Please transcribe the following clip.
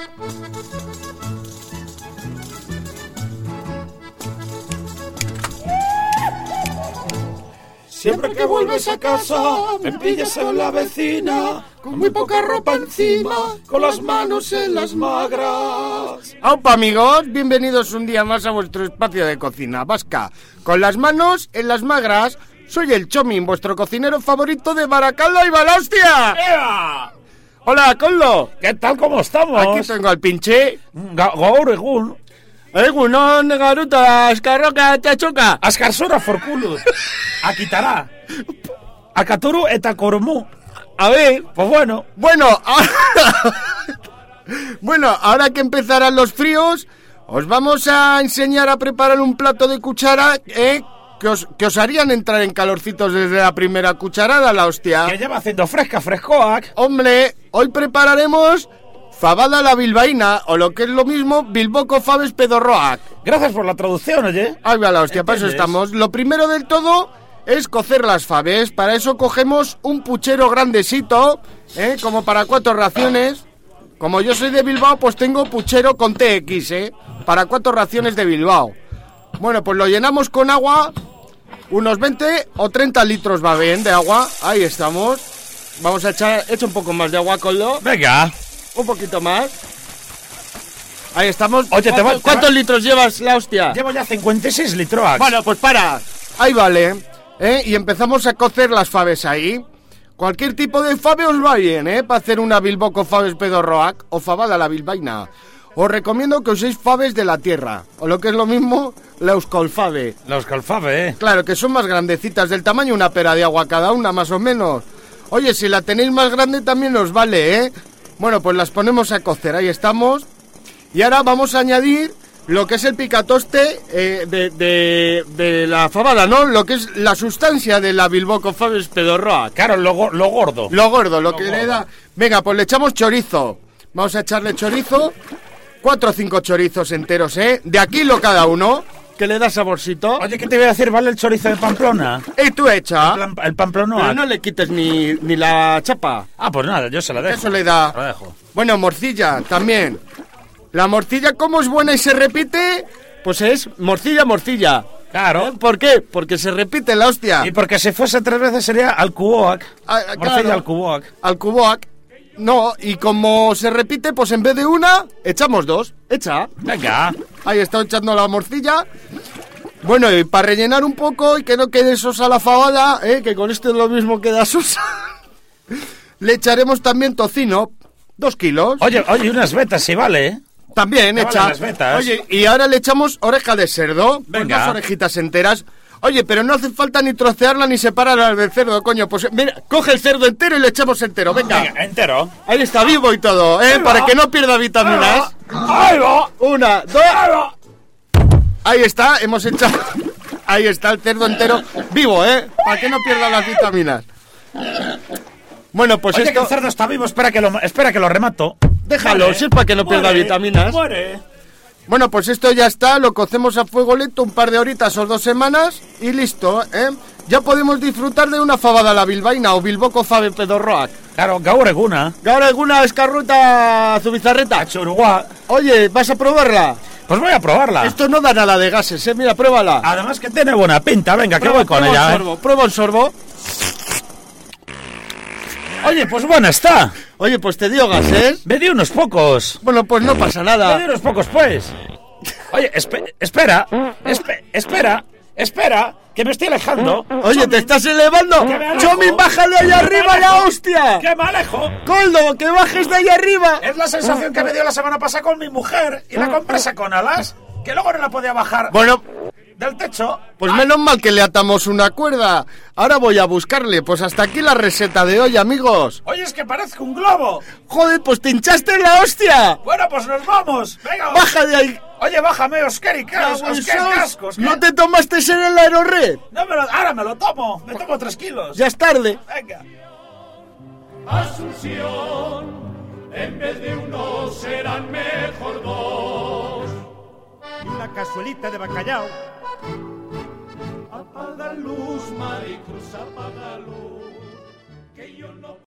Siempre que vuelves a casa, me pillas en la vecina, con muy poca ropa encima, con las manos en las magras. ¡Aupa, amigos! Bienvenidos un día más a vuestro espacio de cocina vasca. Con las manos en las magras, soy el Chomin, vuestro cocinero favorito de Baracaldo y Balaustia. ¡Ea! ¡Hola, Coldo! ¿Qué tal, cómo estamos? Aquí tengo al pinche. Gaur egun. Egunon, garuta, askarroka, txatxoka. Askarsora forkulut. Akitará. Akaturu eta kormu. A ver, Pues bueno. Bueno, ahora que empezarán los fríos, os vamos a enseñar a preparar un plato de cuchara, que os harían entrar en calorcitos desde la primera cucharada, la hostia. Que lleva haciendo frescoac. Hombre, hoy prepararemos fabada a la bilbaína, o lo que es lo mismo, bilboco faves pedorroac. Gracias por la traducción, oye. Ahí va la hostia, para eso estamos. Lo primero del todo es cocer las faves. Para eso cogemos un puchero grandecito, como para 4 raciones. Como yo soy de Bilbao, pues tengo puchero con TX, para 4 raciones de Bilbao. Bueno, pues lo llenamos con agua, unos 20 o 30 litros va bien de agua. Ahí estamos. Vamos a echar un poco más de agua, Coldo. Venga. Un poquito más. Ahí estamos. Oye, ¿Cuántos litros llevas, la hostia? Llevo ya 56 litros. Bueno, pues para. Ahí vale. Y empezamos a cocer las faves ahí. Cualquier tipo de fave os va bien, para hacer una bilboco faves pedorroac o fabada a la bilbaína. Os recomiendo que uséis faves de la tierra, o lo que es lo mismo, la euskolfave. La euskolfave, Claro, que son más grandecitas, del tamaño de una pera de agua cada una, más o menos. Oye, si la tenéis más grande también os vale, Bueno, pues las ponemos a cocer, ahí estamos. Y ahora vamos a añadir lo que es el picatoste de la fabada, ¿no? Lo que es la sustancia de la bilboco faves pedorroac. Claro, lo gordo. Lo gordo, lo que le da. Venga, pues le echamos chorizo. Vamos a echarle chorizo. 4 o 5 chorizos enteros, de a kilo cada uno, que le da saborcito. Oye, ¿qué te voy a decir? ¿Vale el chorizo de Pamplona? Y tú echa. El Pamplona. Pero no le quites ni la chapa. Ah, pues nada, yo se la dejo. Eso le da. La dejo. Bueno, morcilla también. La morcilla, como es buena y se repite, pues es morcilla. Claro. ¿Por qué? Porque se repite la hostia. Y porque si fuese 3 veces sería alcuboac. Morcilla Claro. alcuboac. Alcuboac. No, y como se repite, pues en vez de una, echamos 2. Echa. Venga. Ahí está echando la morcilla. Bueno, y para rellenar un poco y que no quede sosa la fabada, que con esto es lo mismo que da sosa, le echaremos también tocino, 2 kilos. Oye, unas vetas si vale, También Me echa. valen las vetas. Oye, y ahora le echamos oreja de cerdo. Venga. Con 2 orejitas enteras. Oye, pero no hace falta ni trocearla ni separarla del cerdo, coño. Pues mira, coge el cerdo entero y le echamos entero. Venga. Entero. Ahí está, vivo y todo, para que no pierda vitaminas. ¡Ahí va! 1, 2. Ahí está, hemos echado. Ahí está el cerdo entero vivo, para que no pierda las vitaminas. Bueno, pues Oye, que esto. el cerdo está vivo, espera que lo remato. Déjalo, Vale. si es para que no pierda vitaminas. Muere. Bueno, pues esto ya está, lo cocemos a fuego lento un par de horitas o 2 semanas y listo, Ya podemos disfrutar de una fabada a la bilbaína o bilboco fave pedorroac. Claro, gaur eguna. ¿Ahora alguna escarruta zubizarreta? Churguá. Oye, ¿vas a probarla? Pues voy a probarla. Esto no da nada de gases, mira, pruébala. Además que tiene buena pinta, venga, que voy con ella. Prueba un sorbo. Oye, pues buena está. Oye, pues te dio gases. Me di unos pocos. Bueno, pues no pasa Me nada. di unos pocos, pues. Oye, espera, que me estoy alejando. Oye, ¿te estás elevando? Que me alejo. ¡Chomin, bájale ahí arriba, la hostia! ¡Que me alejo! ¡Coldo, que bajes de ahí arriba! Es la sensación que me dio la semana pasada con mi mujer y la compresa con alas, que luego no la podía bajar Bueno, del techo. pues menos mal que le atamos una cuerda. Ahora voy a buscarle. Pues hasta aquí la receta de hoy, amigos. Oye, es que parezco un globo. Joder, pues te hinchaste la hostia. Bueno, pues nos vamos. Venga, Baja de ahí. Oye, bájame, Oskeri, cascos. ¿No te tomaste en el aerorred? No ahora me lo tomo. Me tomo 3 kilos. Ya es tarde. Venga. Asunción, en vez de uno serán mejor 2. Y una cazuelita de bacalao. Apaga luz, Maricruz, apaga luz.